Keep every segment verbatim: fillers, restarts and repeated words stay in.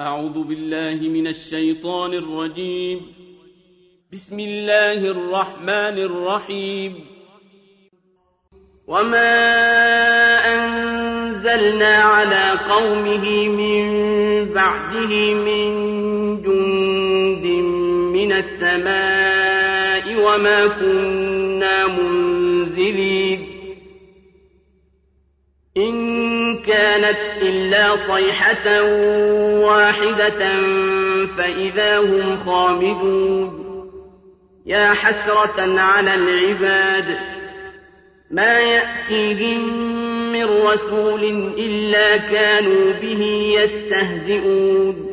أعوذ بالله من الشيطان الرجيم. بسم الله الرحمن الرحيم. وما أنزلنا على قومه من بعده من جند من السماء وما كنا منزلين إن كانت إلا صيحة واحدة فإذا هم خامدون يا حسرة على العباد ما يأتيهم من رسول إلا كانوا به يستهزئون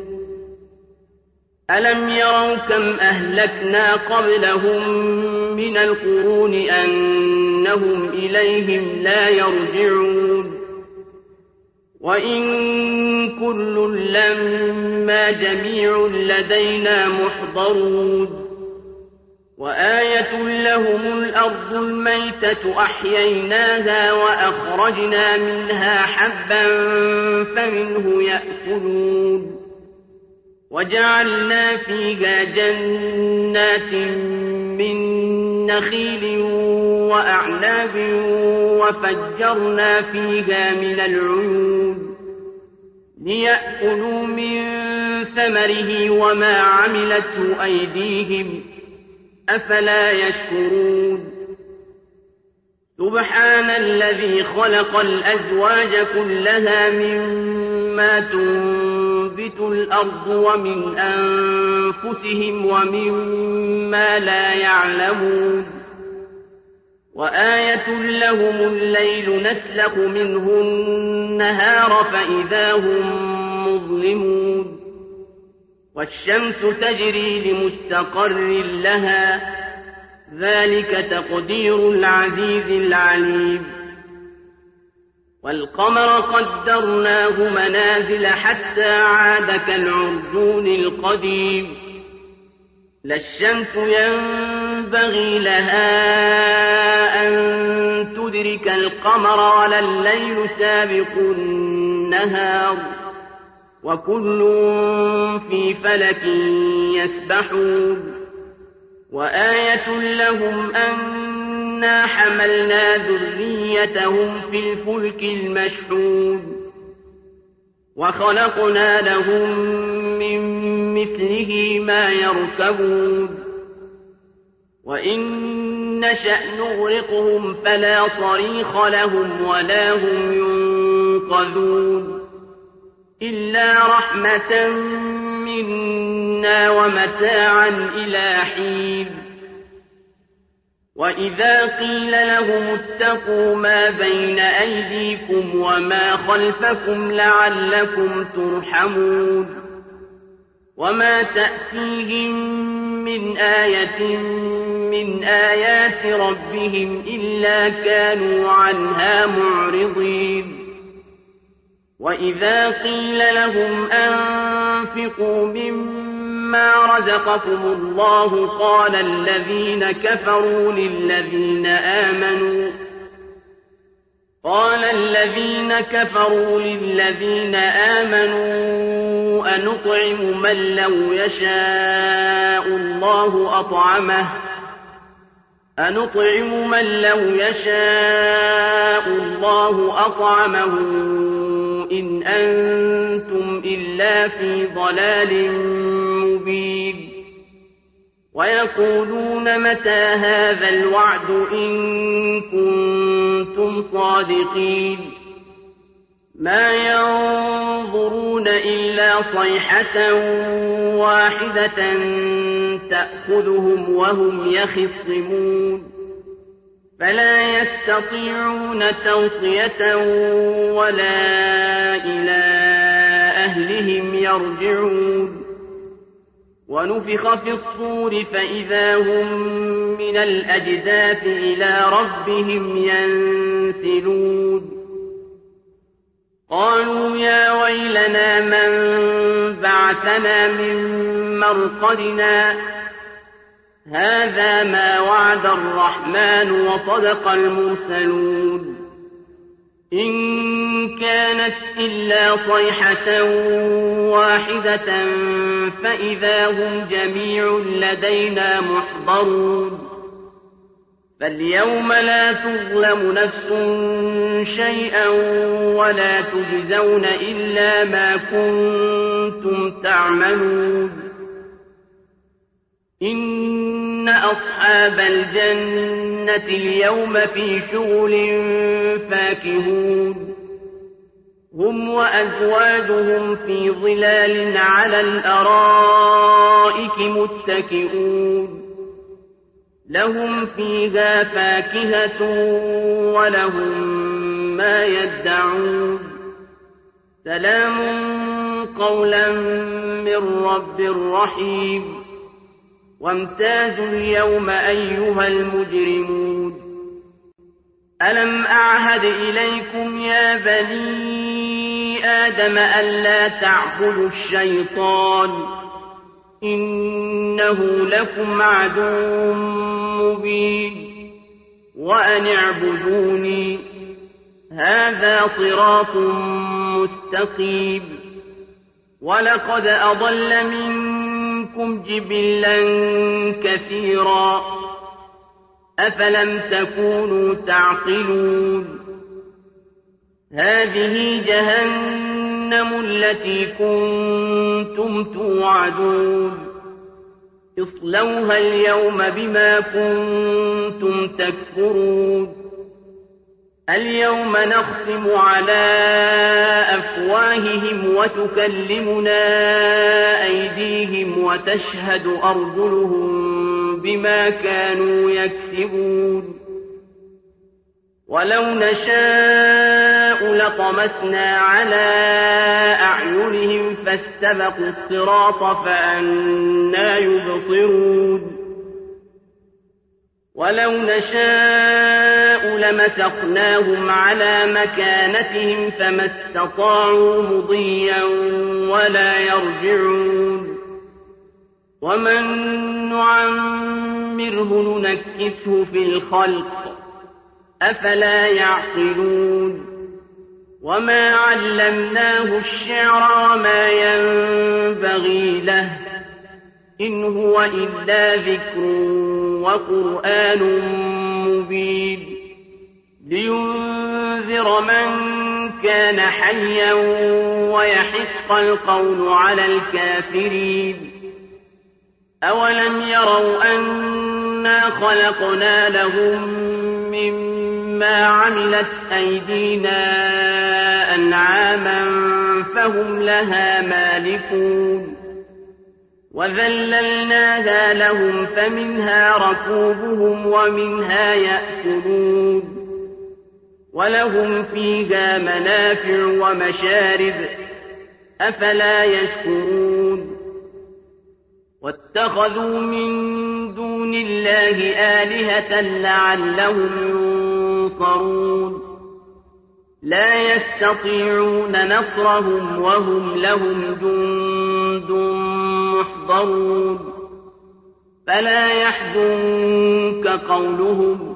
ألم يروا كم أهلكنا قبلهم من القرون أنهم إليهم لا يرجعون وإن كل لما جميع لدينا محضرون وآية لهم الأرض الميتة أحييناها وأخرجنا منها حبا فمنه يأكلون وجعلنا فيها جنات من نخيل وأعناب وفجرنا فيها من العيون ليأكلوا من ثمره وما عملته أيديهم أفلا يشكرون سبحان الذي خلق الأزواج كلها مما تنبت الأرض ومن أنفسهم ومما لا يعلمون وآية لهم الليل نسلخ منه النهار فإذا هم مظلمون والشمس تجري لمستقر لها ذلك تقدير العزيز العليم والقمر قدرناه منازل حتى عاد كالعرجون القديم لا الشمس ينبغي لها أن تدرك القمر ولا الليل سابق النهار وكل في فلك يسبحون وآية لهم أنا حملنا ذريتهم في الفلك المشحون وخلقنا لهم من مثله ما يركبون وإن نشأ نغرقهم فلا صريخ لهم ولا هم ينقذون إلا رحمة منا ومتاعا إلى حين وإذا قيل لهم اتقوا ما بين أيديكم وما خلفكم لعلكم ترحمون وما تأتيهم من آية من آيات ربهم إلا كانوا عنها معرضين وإذا قيل لهم أنفقوا مما رزقكم الله قال الذين كفروا للذين آمنوا قال الذين كفروا للذين آمنوا أنطعم من لو يشاء الله أطعمه أنطعم من لو يشاء الله أطعمه إن أنتم إلا في ضلال مبين ويقولون متى هذا الوعد إن كنتم صادقين ما ينظرون إلا صيحة واحدة تأخذهم وهم يخصمون فلا يستطيعون توصية ولا إلى أهلهم يرجعون ونفخ في الصور فإذا هم من الأجداث إلى ربهم ينسلون قالوا يا ويلنا من بعثنا من مرقدنا هذا ما وعد الرحمن وصدق المرسلون إن كانت إلا صيحة واحدة فإذا هم جميع لدينا محضرون فاليوم لا تظلم نفس شيئا ولا تجزون إلا ما كنتم تعملون إن أصحاب الجنة اليوم في شغل فاكهون هم وأزواجهم في ظلال على الأرائك متكئون لهم فيها فاكهة ولهم ما يدعون سلام قولا من رب رحيم وامتازوا اليوم أيها المجرمون ألم أعهد إليكم يا بني آدم ألا تعبدوا الشيطان إنه لكم عدو مبين وأن اعبدوني هذا صراط مستقيم ولقد أضل منكم جبلا كثيرا أفلم تكونوا تعقلون هذه جهنم التي كنتم توعدون اصلوها اليوم بما كنتم تكفرون اليوم نختم على أفواههم وتكلمنا أيديهم وتشهد أرجلهم بما كانوا يكسبون ولو نشاء لطمسنا على أعينهم فاستبقوا الصراط فأنى يبصرون ولو نشاء لمسخناهم على مكانتهم فما استطاعوا مضيا ولا يرجعون ومن نعمره ننكسه في الخلق أفلا يعقلون وما علمناه الشعر وما ينبغي له إن هو إلا ذكر وقرآن مبين لينذر من كان حيا ويحق القول على الكافرين أولم يروا أنا خلقنا لهم مما عملت أيدينا أنعاما فهم لها مالكون وذللناها لهم فمنها ركوبهم ومنها يأكلون ولهم فيها منافع ومشارب أفلا يشكرون واتخذوا من دون الله آلهة لعلهم ينصرون لا يستطيعون نصرهم وهم لهم جند محضرون فلا يحزنك قولهم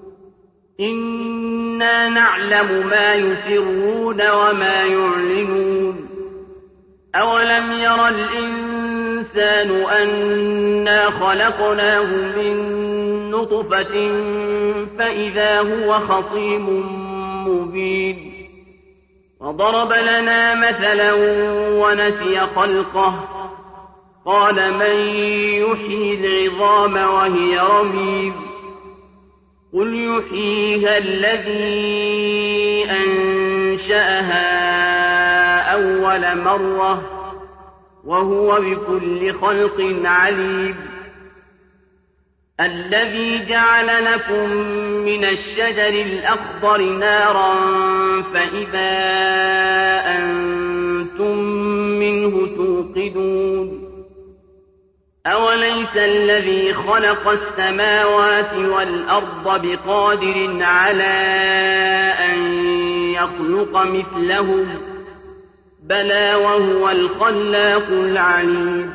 إنا نعلم ما يسرون وما يعلنون أولم ير الإنسان أنا خلقناه من نطفة فإذا هو خصيم مبين وضرب لنا مثلا ونسي خلقه قال من يحيي العظام وهي رميم قل يحييها الذي أنشأها أول مرة وهو بكل خلق عليم الذي جعل لكم من الشجر الأخضر نارا فإذا أنتم منه توقدون أوليس الذي خلق السماوات والأرض بقادر على أن يخلق مثلهم بلى وهو الخلاق العليم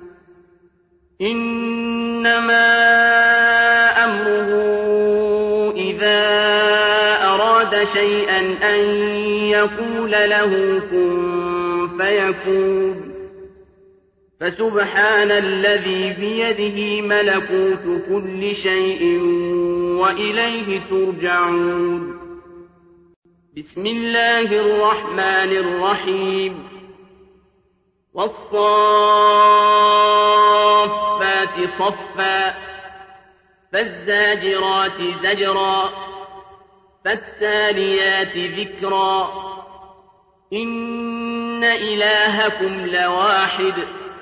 إنما أمره إذا أراد شيئا أن يقول له كن فيكون فسبحان الذي بيده ملكوت كل شيء وإليه ترجعون. بسم الله الرحمن الرحيم. والصافات صفا فالزاجرات زجرا فالتاليات ذكرا إن إلهكم لواحد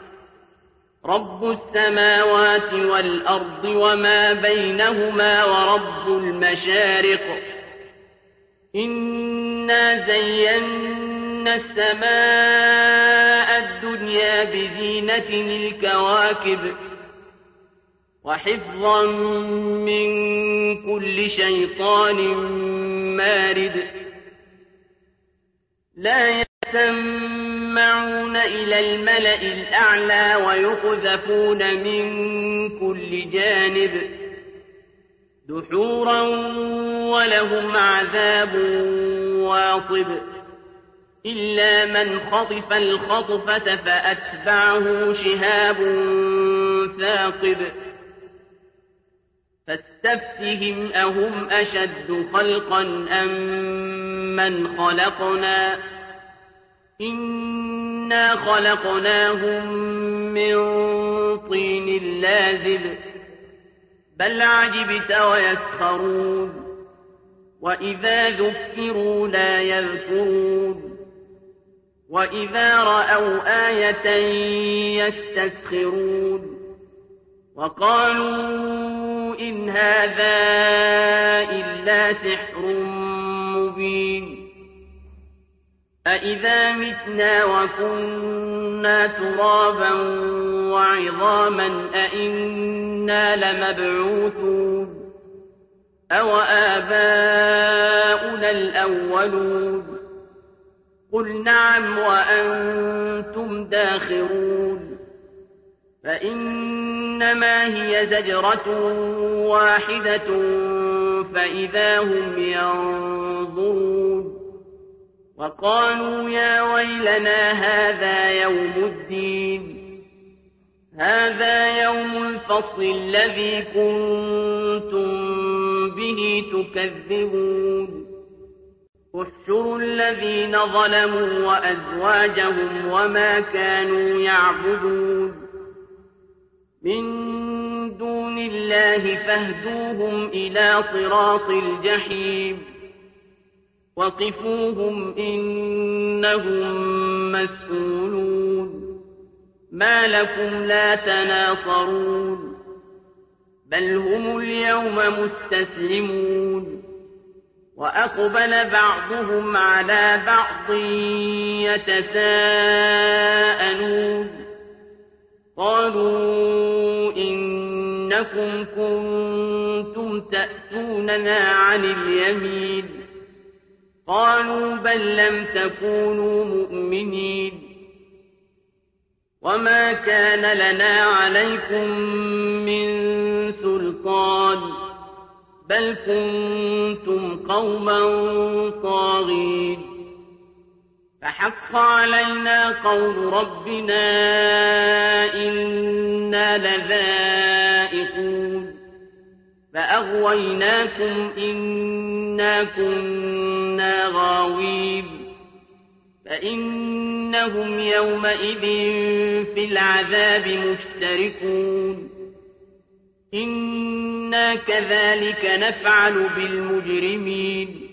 رب السماوات والأرض وما بينهما ورب المشارق إنا زينا السماء الدنيا بزينة الكواكب وحفظا من كل شيطان مارد لا يسمعون إلى الملأ الأعلى ويقذفون من كل جانب دحورا ولهم عذاب واصب إلا من خطف الخطفة فأتبعه شهاب ثاقب فاستفتهم أهم أشد خلقا أم من خلقنا إنا خلقناهم من طين لازب بل عجبت ويسخرون وإذا ذكروا لا يذكرون وإذا رأوا آية يستسخرون وقالوا إن هذا إلا سحر مبين أإذا متنا وكنا ترابا وعظاما أإنا لمبعوثون أو آباؤنا الأولون قل نعم وأنتم داخرون فإنما هي زجرة واحدة فإذا هم ينظرون وقالوا يا ويلنا هذا يوم الدين هذا يوم الفصل الذي كنتم به تكذبون احشروا الذين ظلموا وأزواجهم وما كانوا يعبدون من دون الله فاهدوهم إلى صراط الجحيم وقفوهم إنهم مسئولون ما لكم لا تناصرون بل هم اليوم مستسلمون وأقبل بعضهم على بعض يتساءلون قالوا إنكم كنتم تأتوننا عن اليمين قالوا بل لم تكونوا مؤمنين وما كان لنا عليكم من سلطان بل كنتم قوما طاغين فحق علينا قول ربنا إنا لذائقون فأغويناكم إنا كنا غاوين فإنهم يومئذ في العذاب مشتركون إنا كذلك نفعل بالمجرمين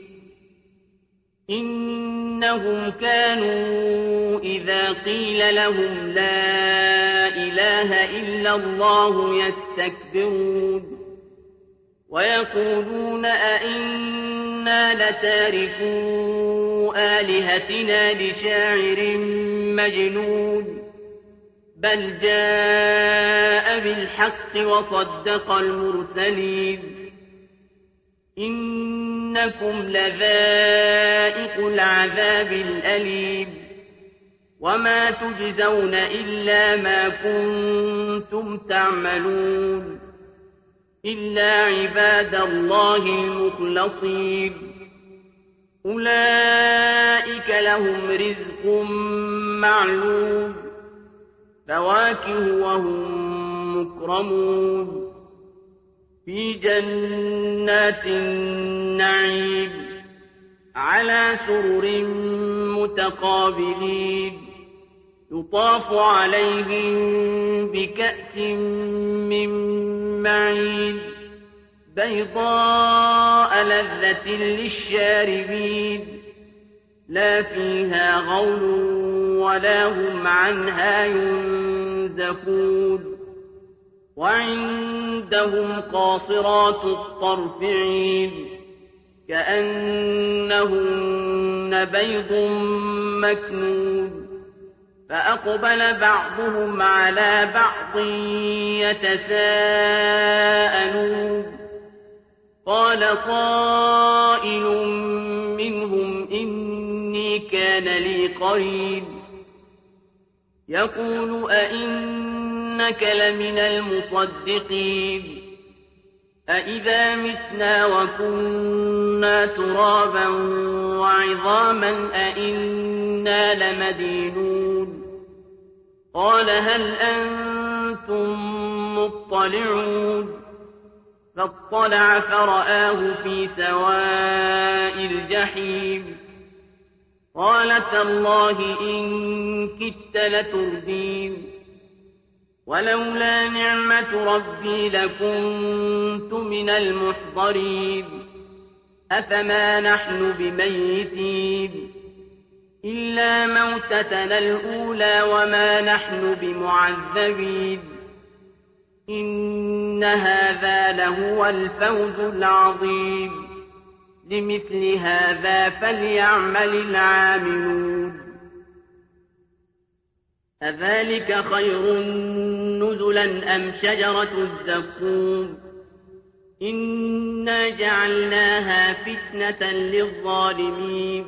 إنهم كانوا إذا قيل لهم لا إله إلا الله يستكبرون ويقولون أئنا لتاركو آلهتنا لشاعر مجنون بل جاء بالحق وصدق المرسلين إنكم لذائق العذاب الأليم وما تجزون إلا ما كنتم تعملون إلا عباد الله المخلصين أولئك لهم رزق معلوم فواكه وهم مكرمون في جنات النعيم على سرر متقابلين يطاف عليهم بكأس من معين بيضاء لذة للشاربين لا فيها غول ولا هم عنها ينزفون وعندهم قاصرات الطرف عين كأنهن بيض مكنون فأقبل بعضهم على بعض يتساءلون قال قائل منهم إني كان لي قرين يقول أئنك لمن المصدقين أئذا متنا وكنا ترابا وعظاما أئنا لمدينون قال هل أنتم مطلعون فاطلع فرآه في سواء الجحيم قال تالله إن كدت لتردين ولولا نعمة ربي لكنت من المحضرين أفما نحن بميتين إلا موتتنا الأولى وما نحن بمعذبين إن هذا لهو الفوز العظيم لمثل هذا فليعمل العاملون أذلك خير نزلا أم شجرة الزقوم إنا جعلناها فتنة للظالمين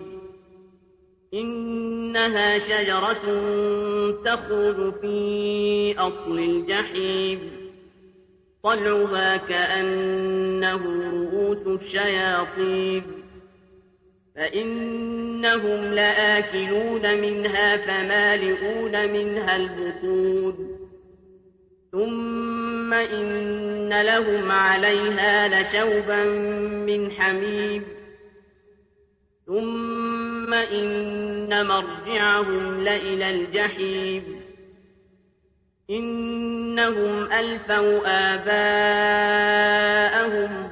إنها شجرة تخرج في أصل الجحيم طلعها كأنه رؤوس الشياطين فإنهم لآكلون منها فمالئون منها البطون ثم إن لهم عليها لشوبا من حميم ثم إن مرجعهم لإلى الجحيم إنهم ألفوا آباءهم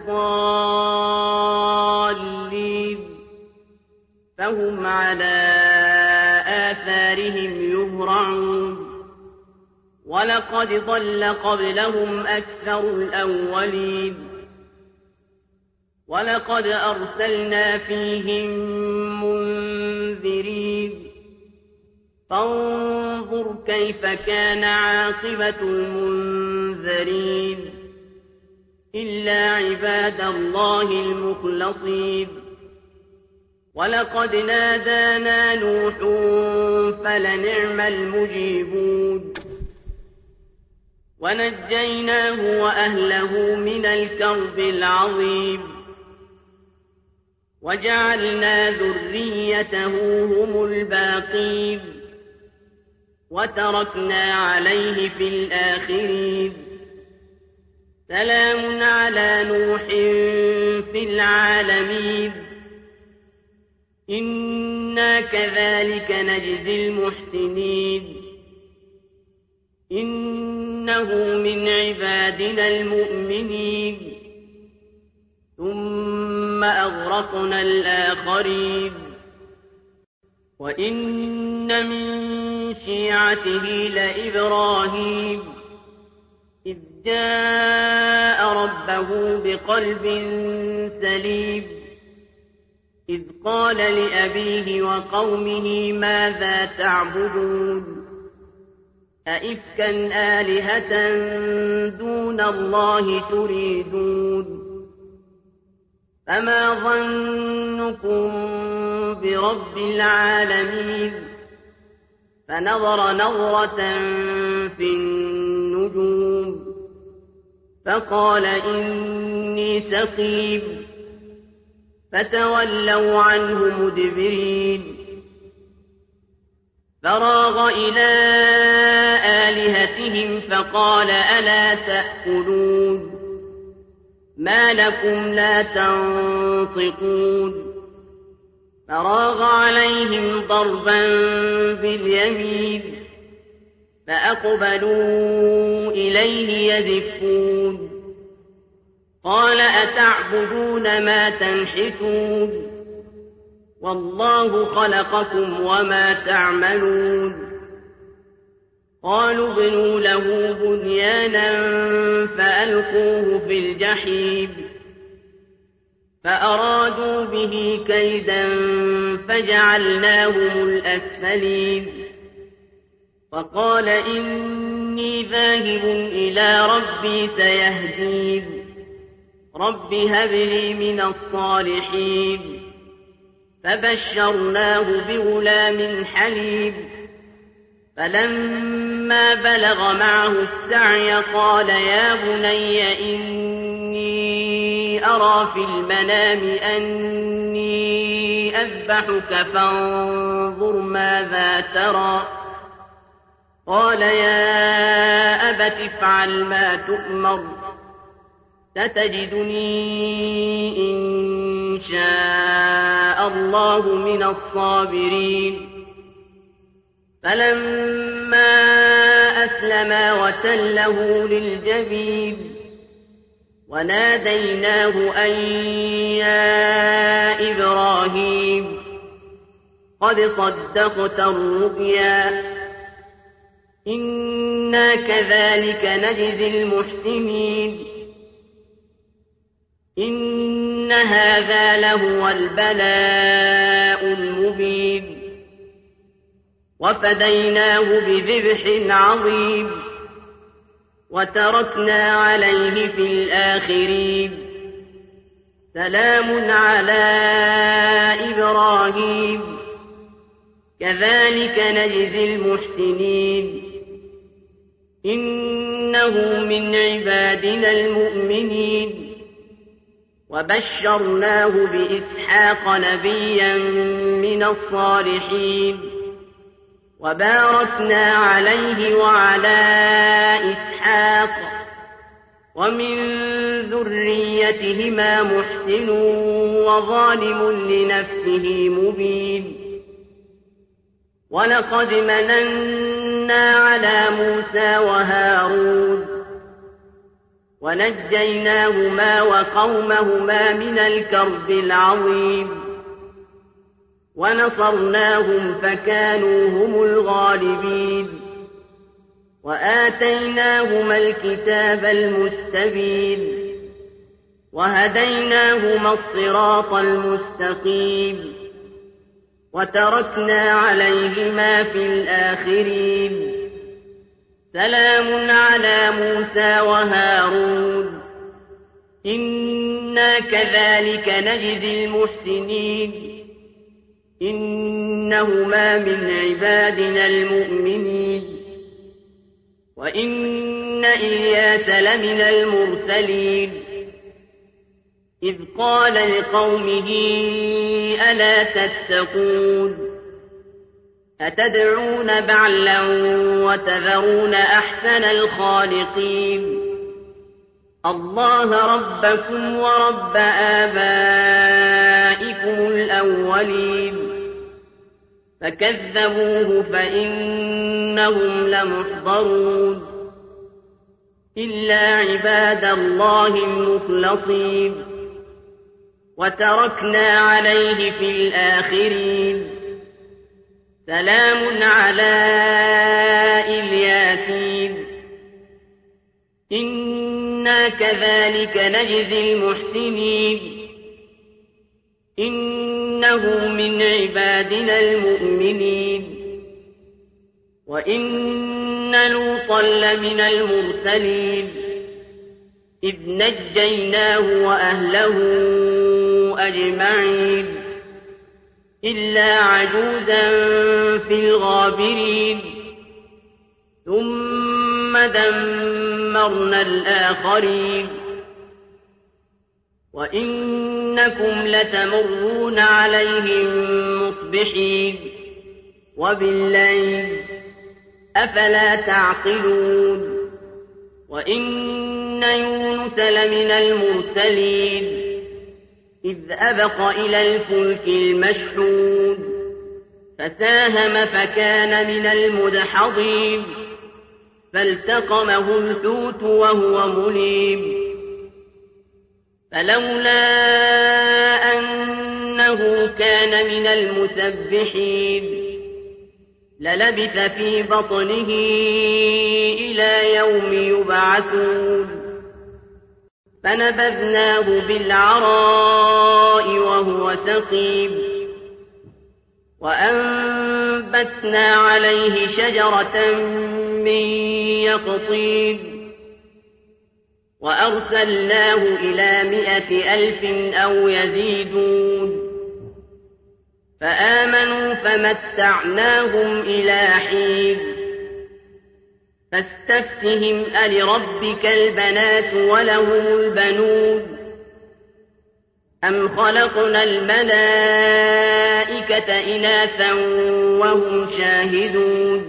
ضالين فهم على آثارهم يهرعون ولقد ضل قبلهم أكثر الأولين ولقد أرسلنا فيهم منذرين فانظر كيف كان عاقبة المنذرين إلا عباد الله المخلصين ولقد نادانا نوح فلنعم المجيبون ونجيناه وأهله من الكرب العظيم وجعلنا ذريته هم الباقين وتركنا عليه في الآخرين سلام على نوح في العالمين إنا كذلك نجزي المحسنين إنه من عبادنا المؤمنين ثم أغرقنا الآخرين وإن من شيعته لإبراهيم إذ جاء ربه بقلب سليم إذ قال لأبيه وقومه ماذا تعبدون أئفكا آلهة دون الله تريدون فما ظنكم برب العالمين فنظر نظرة في النجوم فقال إني سقيم فتولوا عنه مدبرين فراغ إلى آلهتهم فقال ألا تأكلون ما لكم لا تنطقون فراغ عليهم ضربا باليمين فأقبلوا إليه يزفون قال أتعبدون ما تنحتون والله خلقكم وما تعملون قالوا ابنوا له بنيانا فألقوه في الجحيم فأرادوا به كيدا فجعلناهم الأسفلين فقال إني ذاهب إلى ربي سيهدين رب هب لي من الصالحين فبشرناه بغلام حليم فلما بلغ معه السعي قال يا بني إني أرى في المنام أني أذبحك فانظر ماذا ترى قال يا أبت افعل ما تؤمر ستجدني إن شاء الله من الصابرين فلما أسلما وتله للجبين وناديناه أن يا إبراهيم قد صدقت الرؤيا إنا كذلك نجزي المحسنين إن هذا لهو البلاء المبين وفديناه بذبح عظيم وتركنا عليه في الآخرين سلام على إبراهيم كذلك نجزي المحسنين إنه من عبادنا المؤمنين وبشرناه بإسحاق نبيا من الصالحين وباركنا عليه وعلى إسحاق ومن ذريتهما محسن وظالم لنفسه مبين ولقد مننا على موسى وهارون ونجيناهما وقومهما من الكرب العظيم ونصرناهم فكانوا هم الغالبين وآتيناهما الكتاب المستبين وهديناهما الصراط المستقيم وتركنا عليهما في الآخرين سلام على موسى وهارون إنا كذلك نجزي المحسنين إنهما من عبادنا المؤمنين وإن إلياس لمن المرسلين إذ قال لقومه ألا تتقون أتدعون بعلا وتذرون أحسن الخالقين الله ربكم ورب آبائكم الأولين فكذبوه فإنهم لمحضرون إلا عباد الله المخلصين وتركنا عليه في الآخرين سلام على الياسين إنا كذلك نجزي المحسنين إنه من عبادنا المؤمنين وإن لوطا لمن المرسلين إذ نجيناه وأهله أجمعين إلا عجوزا في الغابرين ثم دمرنا الآخرين وإن وإنكم لتمرون عليهم مصبحين وبالليل أفلا تعقلون وإن يونس لمن المرسلين إذ أبق إلى الفلك المشحون فساهم فكان من المدحضين فالتقمه الحوت وهو مليم فلولا أنه كان من المسبحين للبث في بطنه إلى يوم يبعثون فنبذناه بالعراء وهو سقيم وأنبتنا عليه شجرة من يقطين وأرسلناه إلى مائة ألف أو يزيدون فآمنوا فمتعناهم إلى حين فاستفتهم ألربك البنات ولهم البنون أم خلقنا الملائكة إناثا وهم شاهدون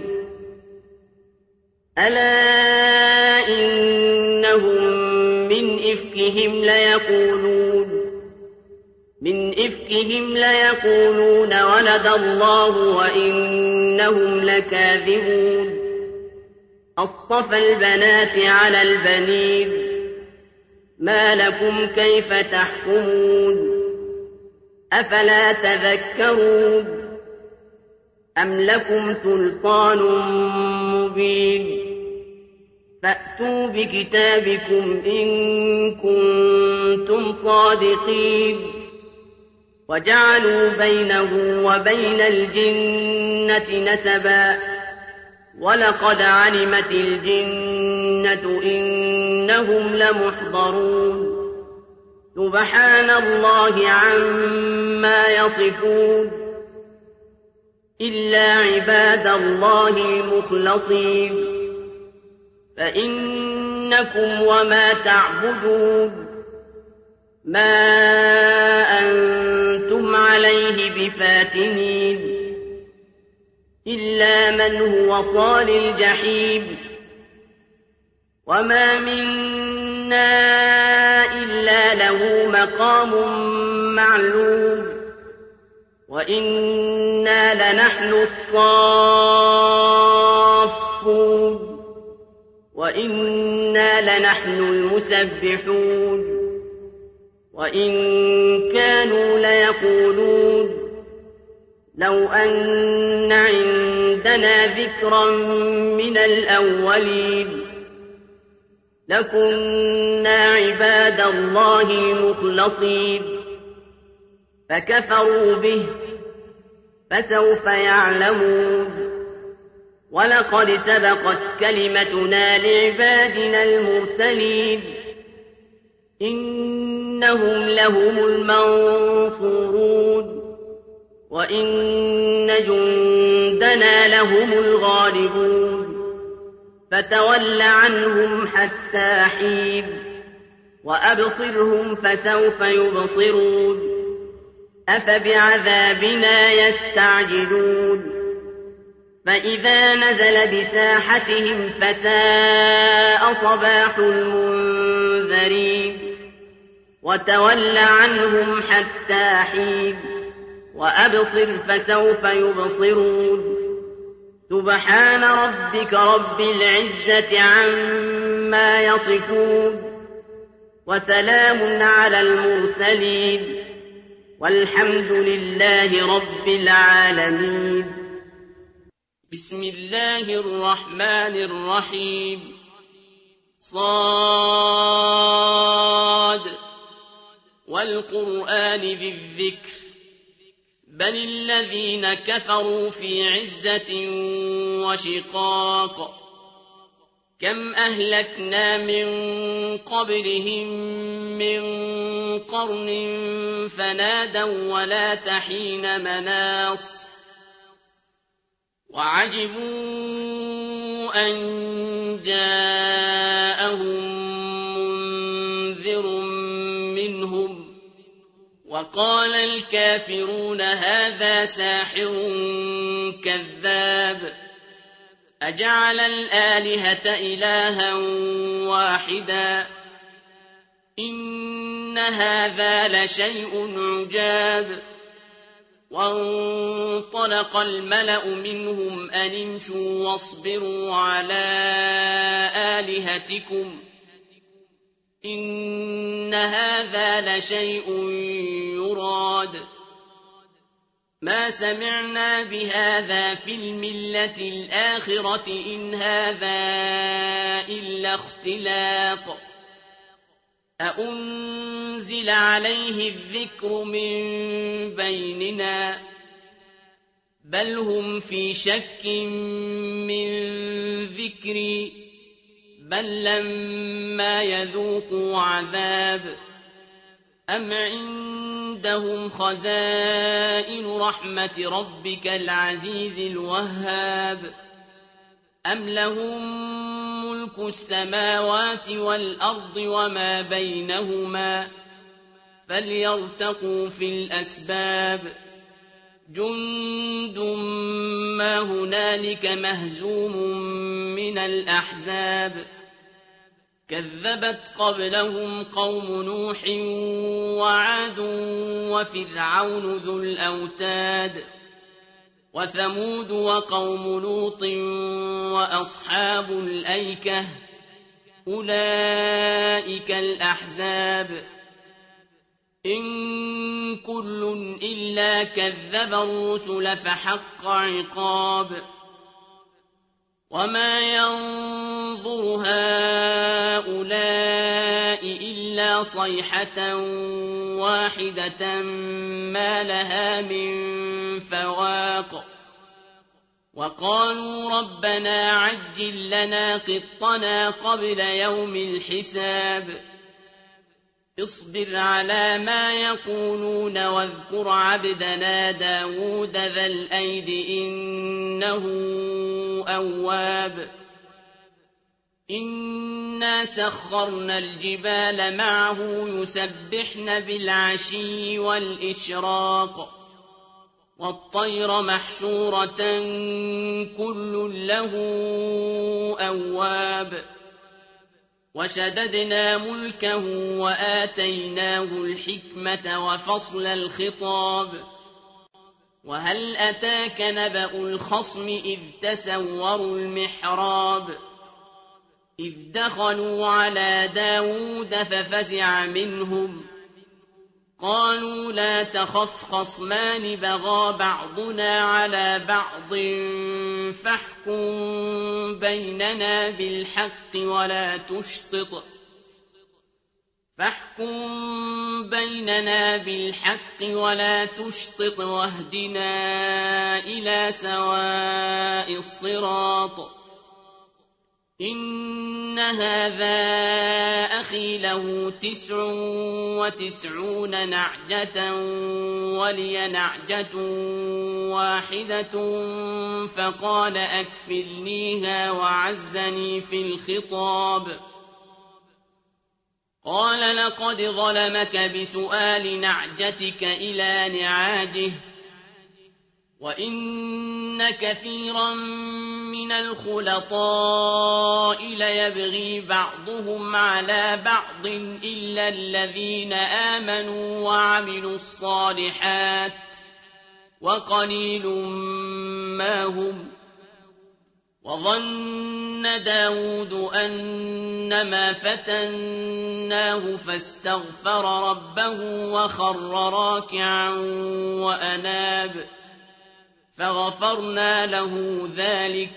ألا إنهم من إفكهم ليقولون من إفكهم ليقولون ولد الله وإنهم لكاذبون أصطفى البنات على البنين ما لكم كيف تحكمون أفلا تذكرون أم لكم سلطان مبين فأتوا بكتابكم إن كنتم صادقين وجعلوا بينه وبين الجنة نسبا ولقد علمت الجنة إنهم لمحضرون سبحان الله عما يصفون إلا عباد الله المخلصين فإنكم وما تعبدون ما أنتم عليه بفاتنين إلا من هو صال الجحيم وما منا إلا له مقام معلوم وإنا لنحن الصافون وإنا لنحن المسبحون وإن كانوا ليقولون لو أن عندنا ذكرا من الأولين لكنا عباد الله المخلصين فكفروا به فسوف يعلمون ولقد سبقت كلمتنا لعبادنا المرسلين إنهم لهم المنصورون وإن جندنا لهم الغالبون فتول عنهم حتى حين وأبصرهم فسوف يبصرون أفبعذابنا يستعجلون فإذا نزل بساحتهم فساء صباح المنذرين وتول عنهم حتى حين وأبصر فسوف يبصرون سبحان ربك رب العزة عما يصفون وسلام على المرسلين والحمد لله رب العالمين. بسم الله الرحمن الرحيم. صاد والقرآن ذي الذكر بل الذين كفروا في عزة وشقاق كم أهلكنا من قبلهم من قرن فنادوا ولا تحين مناص وعجبوا أن جاءهم منذر منهم وقال الكافرون هذا ساحر كذاب أجعل الآلهة إلها واحدا إن هذا لشيء عجاب وانطلق الملأ منهم أن امشوا واصبروا على آلهتكم إن هذا لشيء يراد ما سمعنا بهذا في الملة الآخرة إن هذا إلا اختلاق أأنزل عليه الذكر من بيننا بل هم في شك من ذكري بل لما يذوقوا عذاب أم عندهم خزائن رحمة ربك العزيز الوهاب أم لهم ملك السماوات والأرض وما بينهما فليرتقوا في الأسباب جند ما هنالك مهزوم من الأحزاب كذبت قبلهم قوم نوح وعاد وفرعون ذو الأوتاد وثمود وقوم لوط وأصحاب الأيكة أولئك الأحزاب إن كل إلا كذب الرسل فحق عقاب وما ينظر هؤلاء إلا صيحة واحدة ما لها من فواق وقالوا ربنا عجل لنا قطنا قبل يوم الحساب اصبر على ما يقولون واذكر عبدنا داود ذا الأيد إنه أواب إنا سخرنا الجبال معه يسبحن بالعشي والإشراق والطير محشورة كل له أواب وشددنا ملكه وآتيناه الحكمة وفصل الخطاب وهل أتاك نبأ الخصم إذ تسوروا المحراب إذ دخلوا على داود ففزع منهم قالوا لا تخف خصمان بغى بعضنا على بعض فاحكم بيننا بالحق ولا تشطط فاحكم بيننا بالحق ولا تشطط واهدنا إلى سواء الصراط إن هذا أخي له تسع وتسعون نعجة ولي نعجة واحدة فقال أكفلنيها وعزني في الخطاب قال لقد ظلمك بسؤال نعجتك إلى نعاجه وإن كثيرا من الخلطاء ليبغي بعضهم على بعض إلا الذين آمنوا وعملوا الصالحات وقليل ما هم وظن داود أنما فتناه فاستغفر ربه وخر راكعا وأناب فغفرنا له ذلك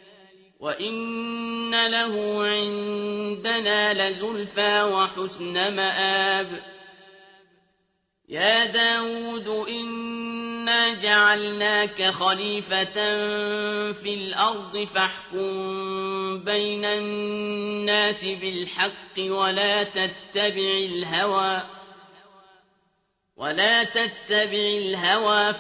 وإن له عندنا لزلفى وحسن مآب يا داود إنا جعلناك خليفة في الأرض فاحكم بين الناس بالحق ولا تتبع الهوى ولا تتبع الهوى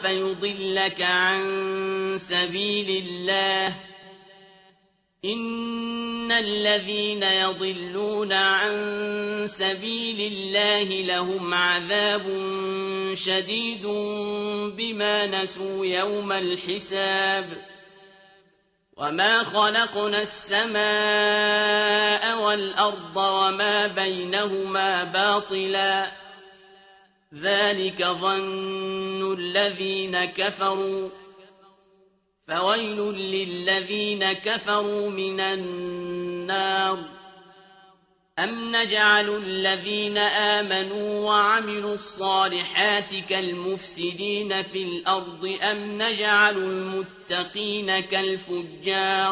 فيضلك عن سبيل الله إن إن الذين يضلون عن سبيل الله لهم عذاب شديد بما نسوا يوم الحساب وما خلقنا السماء والأرض وما بينهما باطلا ذلك ظن الذين كفروا فويل للذين كفروا من النار أم نجعل الذين آمنوا وعملوا الصالحات كالمفسدين في الأرض أم نجعل المتقين كالفجار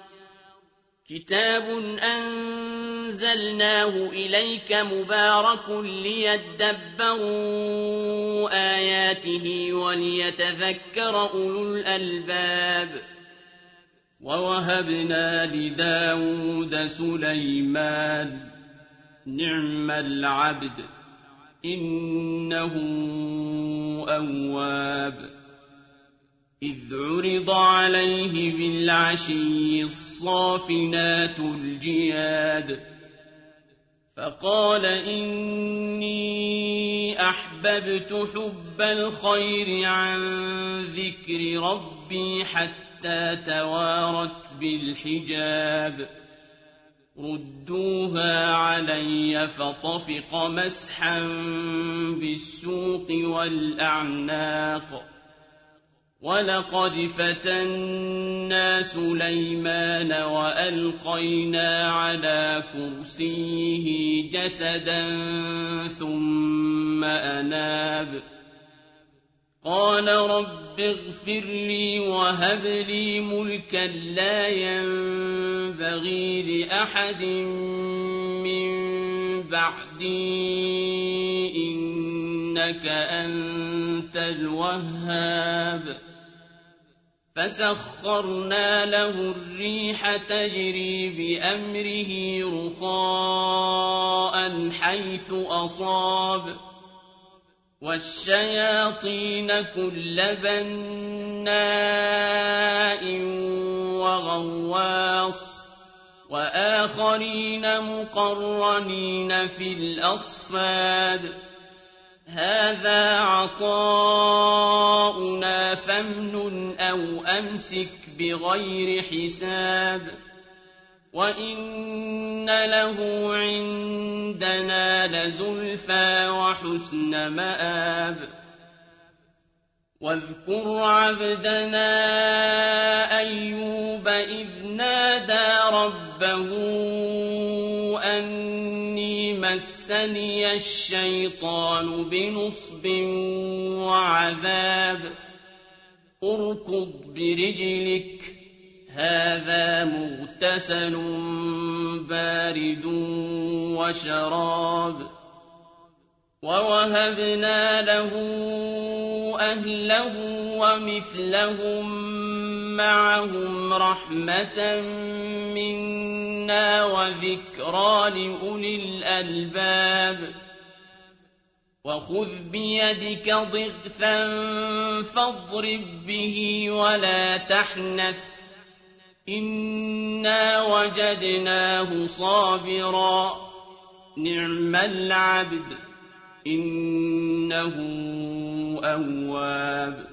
كتاب أنزلناه إليك مبارك ليدبروا آياته وليتذكر أولو الألباب ووهبنا لداود سليمان نعم العبد إنه أواب إذ عرض عليه بالعشي الصافنات الجياد فقال إني أحببت حب الخير عن ذكر ربي حتى توارت بالحجاب ردوها علي فطفق مسحا بالسوق والأعناق ولقد فتنا سليمان وألقينا على كرسيه جسدا ثم أناب قال رب اغفر لي وهب لي ملكا لا ينبغي لأحد من بعدي إنك أنت الوهاب فسخرنا له الريح تجري بأمره رخاء حيث أصاب والشياطين كل بناء وغواص وآخرين مقرنين في الأصفاد هذا عطاؤنا فامنن أو أمسك بغير حساب وإن له عندنا لزلفى وحسن مآب واذكر عبدنا أيوب إذ نادى ربه أني مسني الشيطان بنصب وعذاب اركض برجلك هذا مغتسل بارد وشراب ووهبنا له أهله ومثلهم معهم رحمة منا وذكرى لأولي الألباب وخذ بيدك ضغثا فاضرب به ولا تحنث إنا وجدناه صابرا نعم العبد إنه أواب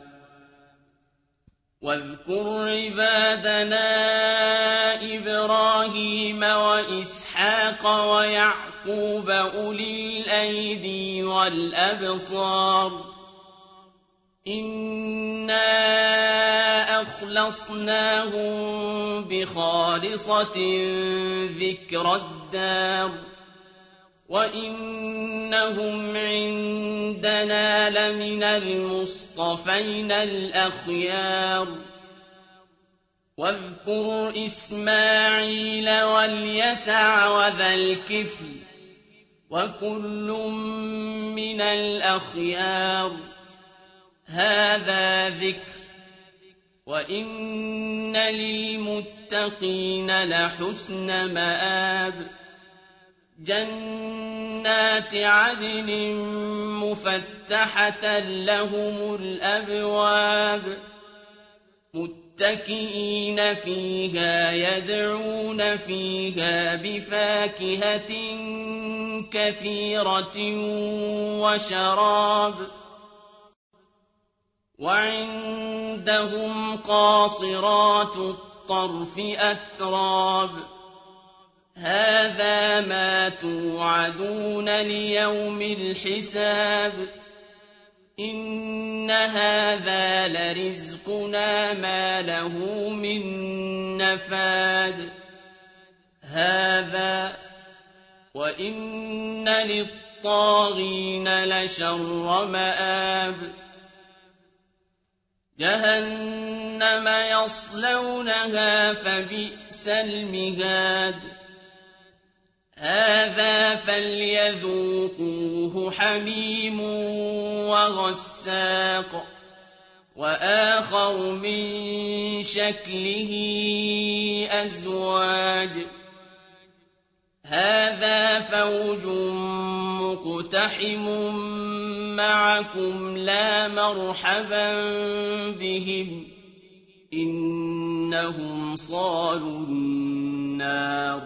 واذكر عبادنا إبراهيم وإسحاق ويعقوب أولي الأيدي والأبصار إنا أخلصناهم بخالصة ذكر الدار وإنهم عندنا لمن المصطفين الأخيار واذكر إسماعيل واليسع وذا الكفل وكل من الأخيار هذا ذكر وإن للمتقين لحسن مآب جنات عدن مفتحة لهم الأبواب متكئين فيها يدعون فيها بفاكهة كثيرة وشراب وعندهم قاصرات الطرف أتراب هذا ما توعدون ليوم الحساب إن هذا لرزقنا ما له من نفاد هذا وإن للطاغين لشر مآب جهنم يصلونها فبئس المهاد هذا فليذوقوه حميم وغساق وآخر من شكله أزواج هذا فوج مقتحم معكم لا مرحبا بهم إنهم صالوا النار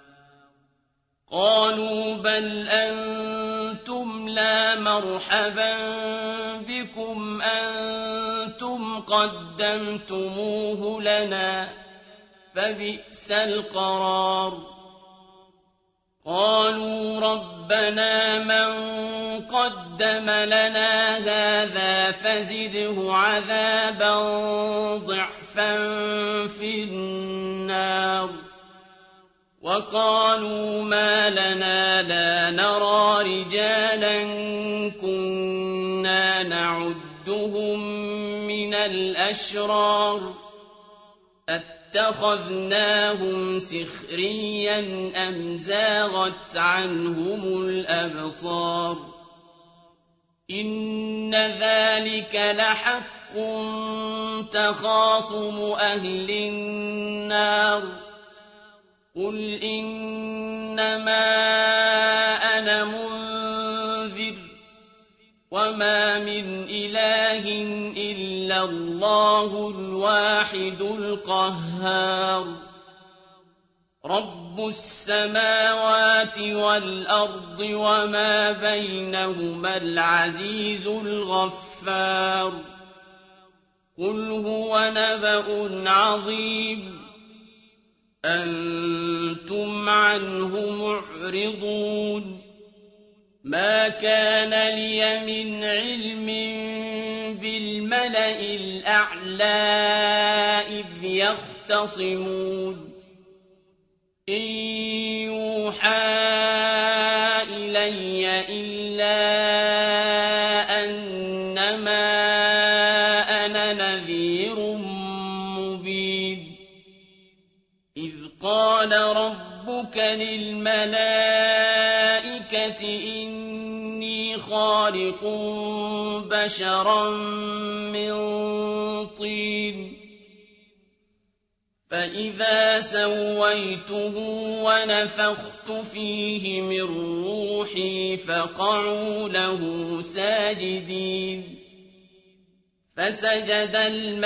قالوا بل أنتم لا مرحبا بكم أنتم قدمتموه لنا فبئس القرار قالوا ربنا من قدم لنا هذا فزده عذابا ضعفا في النار وقالوا ما لنا لا نرى رجالا كنا نعدهم من الأشرار اتخذناهم سخريا أم زاغت عنهم الأبصار إن ذلك لحق تخاصم أهل النار قل إنما أنا منذر وما من إله إلا الله الواحد القهار رب السماوات والأرض وما بينهما العزيز الغفار قل هو نبأ عظيم أنتم عنه معرضون ما كان لي من علم بالملأ الأعلى إذ يختصمون إن يوحى إلي إلا أنما أنا نذير مبين إذ قال ربك للملائكة إني خالق بشرا من طين فإذا سويته ونفخت فيه من روحي فقعوا له ساجدين فسجد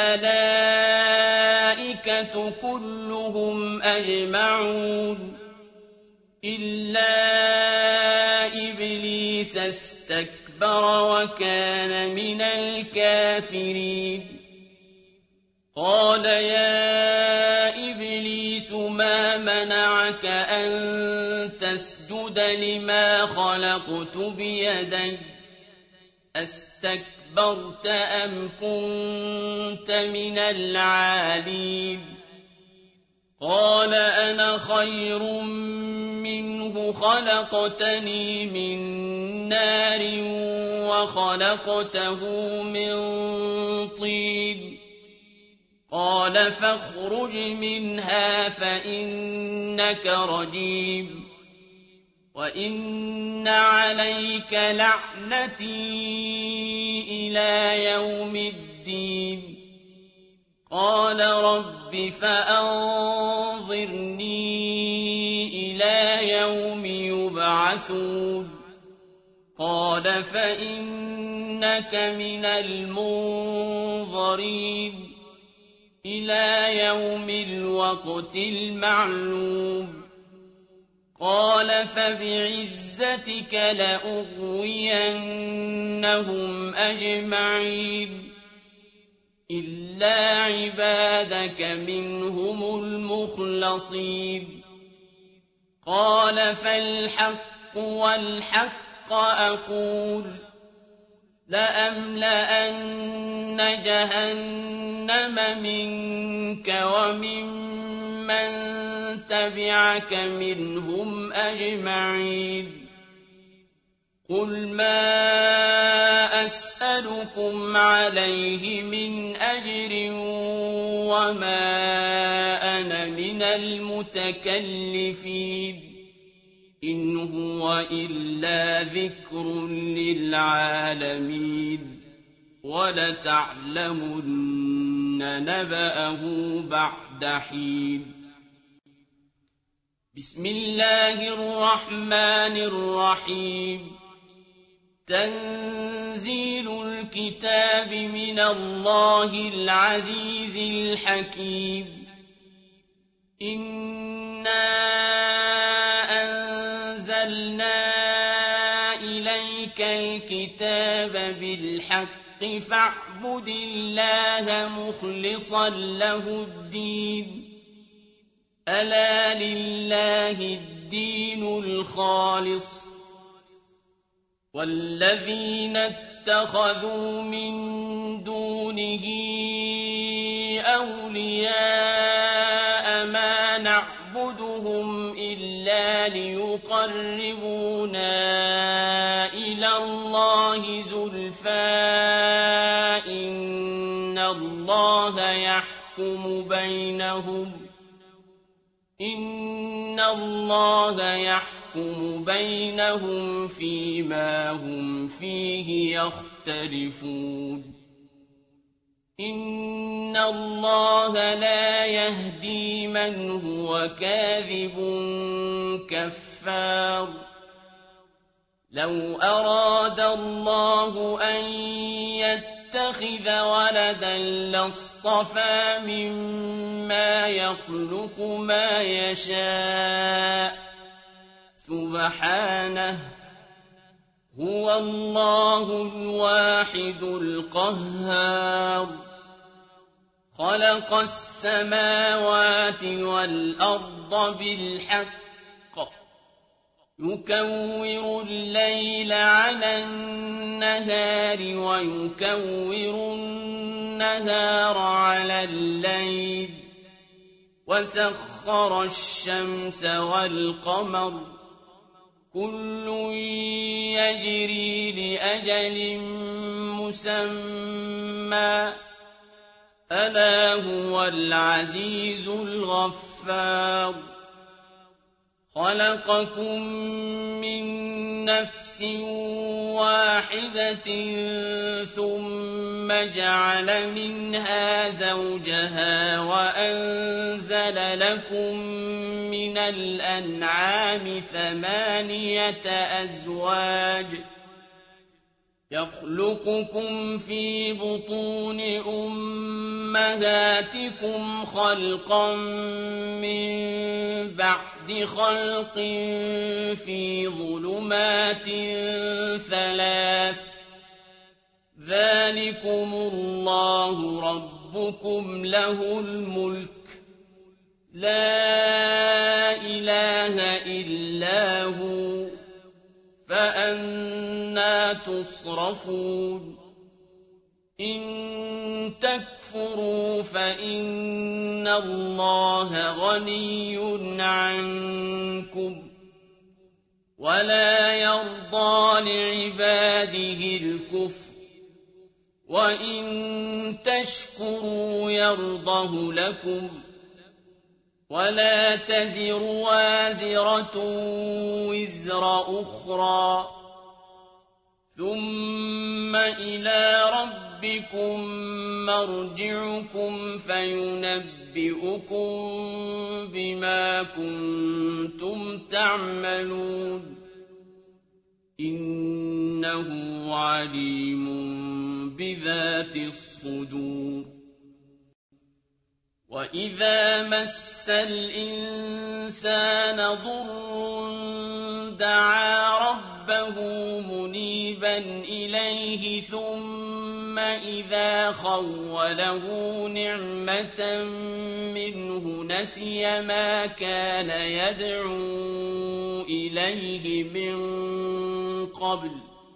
الملائكة كلهم أجمعون إلا إبليس استكبر وكان من الكافرين قال يا إبليس ما منعك أن تسجد لما خلقت بيدي أستكبرت أم كنت من العالين قال أنا خير منه خلقتني من نار وخلقته من طين قال فاخرج منها فإنك رجيم وإن عليك لعنتي إلى يوم الدين قال رب فأنظرني إلى يوم يبعثون قال فإنك من المنظرين إلى يوم الوقت المعلوم قال فبعزتك لأغوينهم أجمعين إلا عبادك منهم المخلصين قال فالحق والحق أقول لأملأن جهنم منك وممن تبعك منهم أجمعين قل ما أسألكم عليه من أجر وما أنا من المتكلفين إن هو إلا ذكر للعالمين ولتعلمن نبأه بعد حين بسم الله الرحمن الرحيم تنزيل الكتاب من الله العزيز الحكيم إنا أنزلنا إليك الكتاب بالحق فاعبد الله مخلصا له الدين ألا لله الدين الخالص والذين اتخذوا من دونه أولياء ما نعبدهم إلا ليقربونا إلى الله زلفى إن الله يحكم بينهم إن الله يحكم بينهم فيما هم فيه يختلفون إن الله لا يهدي من هو كاذب كفار لو أراد الله أن يتخذ ولدا لاصطفى مما يخلق ما يشاء سبحانه هو الله الواحد القهار خلق السماوات والأرض بالحق يكور الليل على النهار ويكور النهار على الليل وسخر الشمس والقمر كل يجري لأجل مسمى ألا هو العزيز الغفار خلقكم من نفس واحدة ثم جعل منها زوجها وأنزل لكم من الأنعام ثمانية أزواج يخلقكم في بطون أمهاتكم خلقا من بعد خلق في ظلمات ثلاث ذلكم الله ربكم له الملك لا إله إلا هو فأنى تصرفون إن تكفروا فإن الله غني عنكم ولا يرضى لعباده الكفر وإن تشكروا يرضه لكم ولا تزر وازرة وزر أخرى ثم إلى ربكم مرجعكم فينبئكم بما كنتم تعملون إنه عليم بذات الصدور وَإِذَا مَسَّ الْإِنسَانَ ضُرٌّ دَعَا رَبَّهُ مُنِيبًا إِلَيْهِ ثُمَّ إِذَا خَوَّلَهُ نِعْمَةً مِّنْهُ نَسِيَ مَا كَانَ يَدْعُو إِلَيْهِ مِن قَبْلُ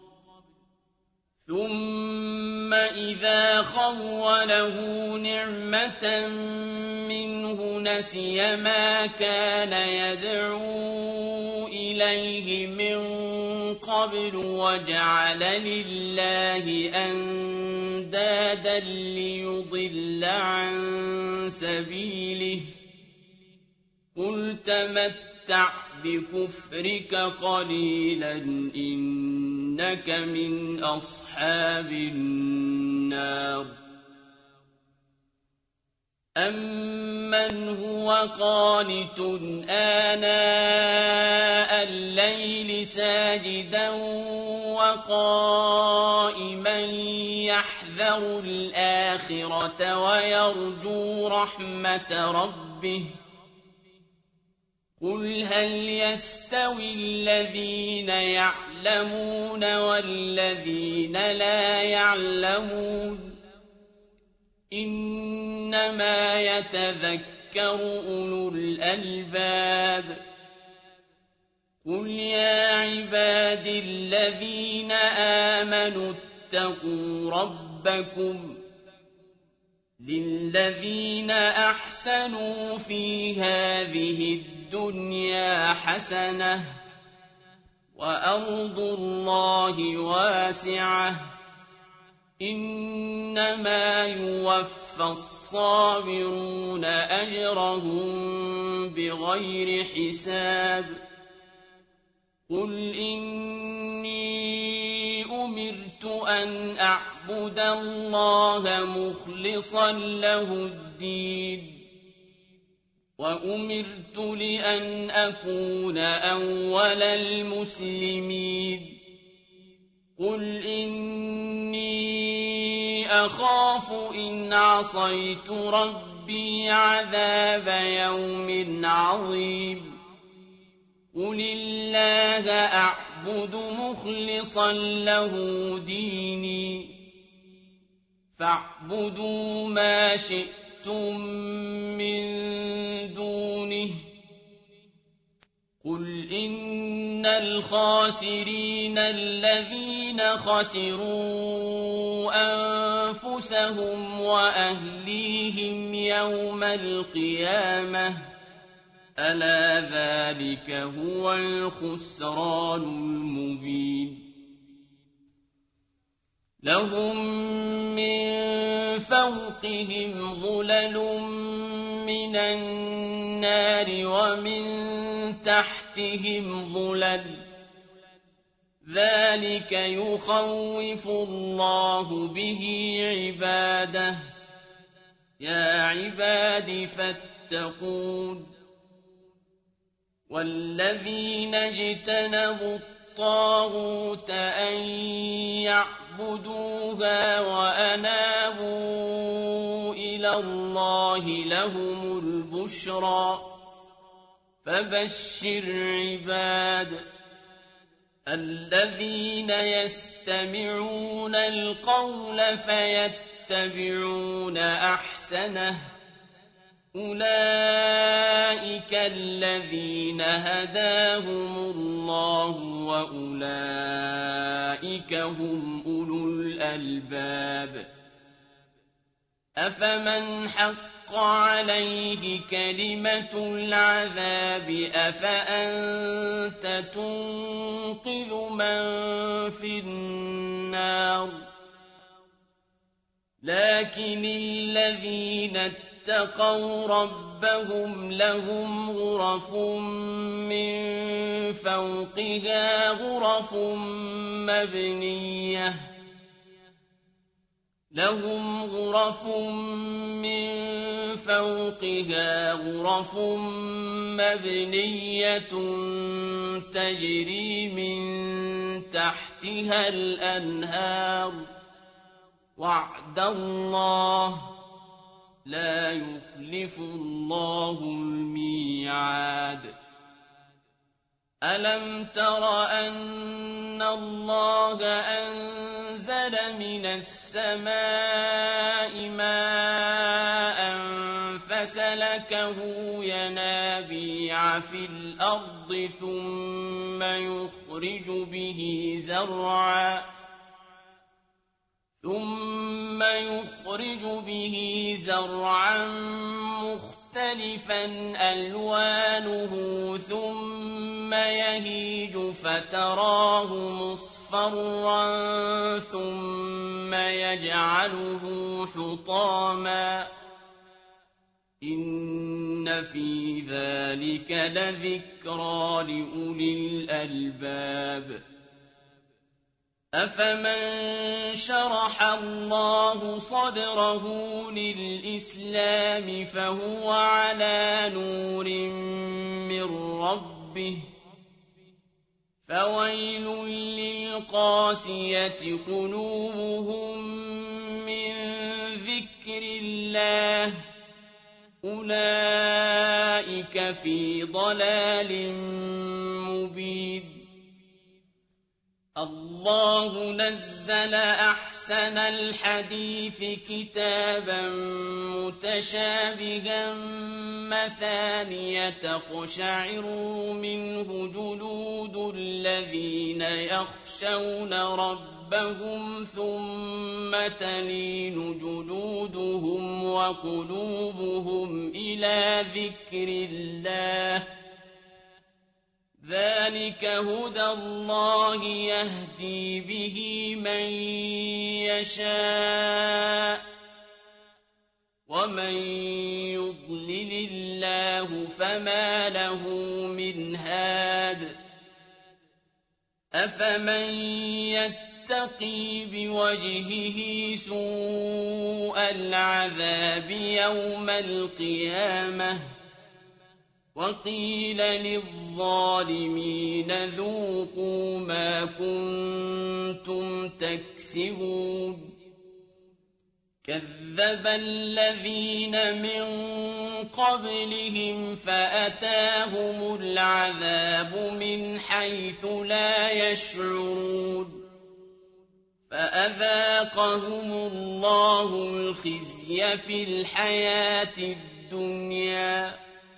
ثُمَّ إِذَا خَوَّلَهُ نِعْمَةً مِّنْهُ نَسِيَ مَا كَانَ يَدْعُو إِلَيْهِ مِن قَبْلُ وَجَعَلَ لِلَّهِ أَندَادًا لِّيُضِلَّ عَن سَبِيلِهِ قُلْ تَمَتَّعْ بِكُفْرِكَ قَلِيلًا إِنَّكَ مِنْ أَصْحَابِ النَّارِ أَمَّنْ هُوَ قَانِتٌ آنَاءَ اللَّيْلِ سَاجِدًا وَقَائِمًا يَحْذَرُ الْآخِرَةَ وَيَرْجُو رَحْمَةَ رَبِّهِ قُلْ هَلْ يَسْتَوِي الَّذِينَ يَعْلَمُونَ وَالَّذِينَ لَا يَعْلَمُونَ إِنَّمَا يَتَذَكَّرُ أُولُو الْأَلْبَابِ قُلْ يَا عِبَادِي الَّذِينَ آمَنُوا اتَّقُوا رَبَّكُمْ لِلَّذِينَ أَحْسَنُوا فِي هَٰذِهِ الدُّنْيَا حَسَنَةٌ وَأَرْضُ اللَّهِ وَاسِعَةٌ إِنَّمَا يُوَفَّى الصَّابِرُونَ أَجْرَهُم بِغَيْرِ حِسَابٍ قُلْ إِنِّي أُمِرْتُ أَنْ أَعْبُدَ اللَّهَ مُخْلِصًا لَّهُ الدِّينَ وَأُمِرْتُ لِأَنْ أَكُونَ أَوَّلَ الْمُسْلِمِينَ قُلْ إِنِّي أَخَافُ إِنْ عَصَيْتُ رَبِّي عَذَابَ يَوْمٍ عَظِيمٍ قُلِ اللَّهَ أَعْبُدُ مُخْلِصًا لَّهُ دِينِي فَاعْبُدُوا مَا شِئْتُم مِّن دُونِهِ قُلْ إِنَّ الْخَاسِرِينَ الَّذِينَ خَسِرُوا أَنفُسَهُمْ وَأَهْلِيهِمْ يَوْمَ الْقِيَامَةِ أَلَا ذَٰلِكَ هُوَ الْخُسْرَانُ الْمُبِينُ لَهُم مِّن فَوْقِهِمْ ظُلَلٌ مِّنَ النَّارِ وَمِن تَحْتِهِمْ ظُلَلٌ ۚ ذَٰلِكَ يُخَوِّفُ اللَّهُ بِهِ عِبَادَهُ ۚ يَا عِبَادِ فَاتَّقُونِ وَالَّذِينَ اجْتَنَبُوا الطَّاغُوتَ أَن يَعْبُدُوهَا وَأَنَابُوا إِلَى اللَّهِ لَهُمُ الْبُشْرَىٰ ۚ فَبَشِّرْ عِبَادِ الَّذِينَ يَسْتَمِعُونَ الْقَوْلَ فَيَتَّبِعُونَ أَحْسَنَهُ ۚ أُولَٰئِكَ الَّذِينَ هَدَاهُمُ اللَّهُ ۖ وَأُولَٰئِكَ هُمْ أُولُو الْأَلْبَابِ أَفَمَنْ حَقَّ عَلَيْهِ كَلِمَةُ الْعَذَابِ أَفَأَنتَ تُنقِذُ مَن فِي النَّارِ لَٰكِنِ الَّذِينَ اتَّقَوْا رَبَّهُمْ لَهُمْ غُرَفٌ مِّن فَوْقِهَا غُرَفٌ مَّبْنِيَّةٌ لَهُمْ غُرَفٌ مِّن فَوْقِهَا غُرَفٌ مَّبْنِيَّةٌ تَجْرِي مِن تَحْتِهَا الْأَنْهَارُ ۖ وَعْدَ اللَّهِ ۖ لا يخلف الله الميعاد ألم تر أن الله أنزل من السماء ماء فسلكه ينابيع في الأرض ثم يخرج به زرعا ثم يخرج به زرعا مختلفا ألوانه ثم يهيج فتراه مصفرا ثم يجعله حطاما إن في ذلك لذكرى لأولي الألباب أفمن شرح الله صدره للإسلام فهو على نور من ربه فويل للقاسية قلوبهم من ذكر الله أولئك في ضلال مبين الله نزل أحسن الحديث كتابا متشابها مثانية تقشعر منه جلود الذين يخشون ربهم ثم تلين جلودهم وقلوبهم إلى ذكر الله ذلك هدى الله يهدي به من يشاء ومن يضلل الله فما له من هاد أفمن يتقي بوجهه سوء العذاب يوم القيامة وقيل للظالمين ذوقوا ما كنتم تكسبون كذب الذين من قبلهم فأتاهم العذاب من حيث لا يشعرون فأذاقهم الله الخزي في الحياة الدنيا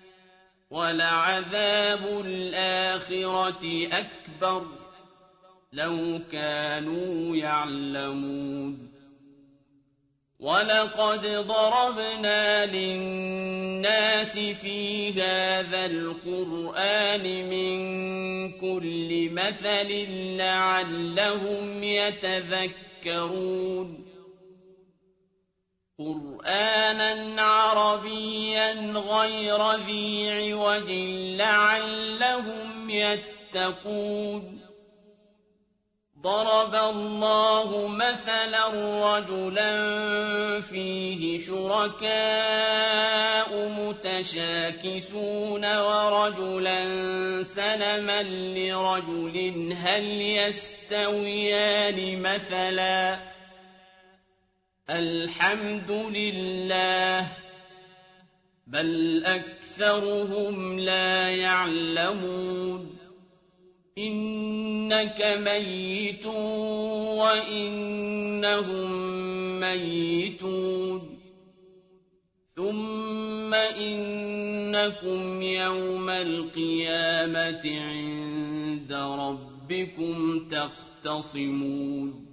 ولعذاب الآخرة أكبر لو كانوا يعلمون ولقد ضربنا للناس في هذا القرآن من كل مثل لعلهم يتذكرون قرآنا عربيا غير ذي عوج لعلهم يتقون ضرب الله مثلا رجلا فيه شركاء متشاكسون ورجلا سلما لرجل هل يستويان مثلا الحمد لله بل أكثرهم لا يعلمون إنك ميت وإنهم ميتون ثم إنكم يوم القيامة عند ربكم تختصمون